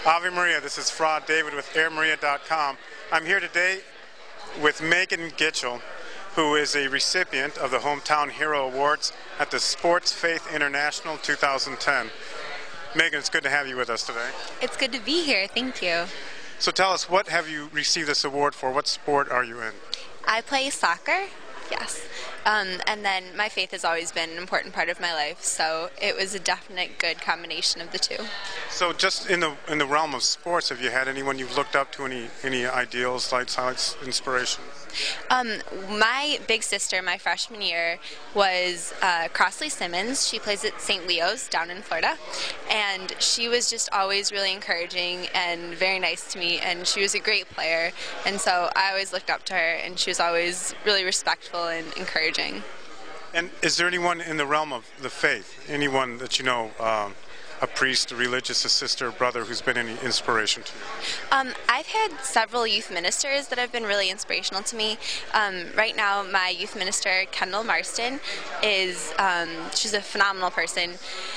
Ave Maria, this is Fra David with AirMaria.com. I'm here today with Megan Gitchell, who is a recipient of the Hometown Hero Awards at the Sports Faith International 2010. Megan, it's good to have you with us today. It's good to be here. Thank you. So tell us, what have you received this award for? What sport are you in? I play soccer. Yes. And then my faith has always been an important part of my life, so it was a definite good combination of the two. So just in the realm of sports, have you had anyone you've looked up to, any ideals, highlights, inspiration? My big sister, my freshman year, was Crossley Simmons. She plays at St. Leo's down in Florida, and she was just always really encouraging and very nice to me, and she was a great player, and so I always looked up to her, and she was always really respectful and encouraging. And is there anyone in the realm of the faith, anyone that you know, a priest, a religious, a sister, a brother, who's been any inspiration to you? I've had several youth ministers that have been really inspirational to me. Right now, my youth minister, Kendall Marston, she's a phenomenal person.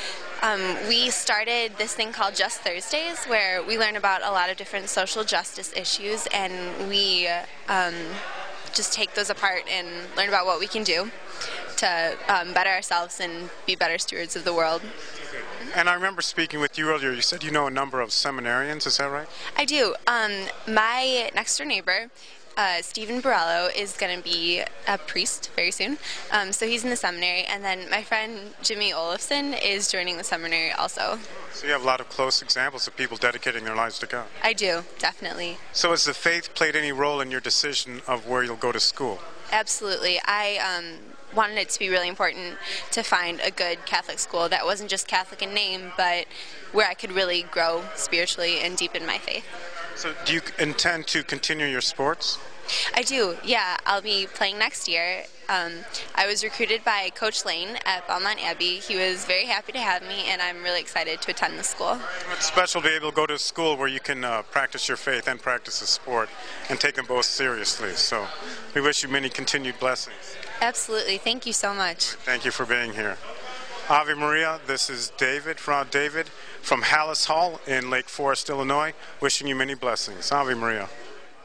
We started this thing called Just Thursdays, where we learn about a lot of different social justice issues, and we just take those apart and learn about what we can do to better ourselves and be better stewards of the world. And I remember speaking with you earlier, you said you know a number of seminarians, is that right? I do. My next door neighbor, Stephen Borello, is going to be a priest very soon, so he's in the seminary, and then my friend Jimmy Olafson is joining the seminary also. So you have a lot of close examples of people dedicating their lives to God. I do, definitely. So has the faith played any role in your decision of where you'll go to school? Absolutely. I wanted it to be really important to find a good Catholic school that wasn't just Catholic in name, but where I could really grow spiritually and deepen my faith. So do you intend to continue your sports? I do, yeah. I'll be playing next year. I was recruited by Coach Lane at Belmont Abbey. He was very happy to have me, and I'm really excited to attend the school. It's special to be able to go to a school where you can practice your faith and practice a sport and take them both seriously. So we wish you many continued blessings. Absolutely. Thank you so much. Thank you for being here. Ave Maria, this is David, Fra David, from Hallis Hall in Lake Forest, Illinois, wishing you many blessings. Ave Maria.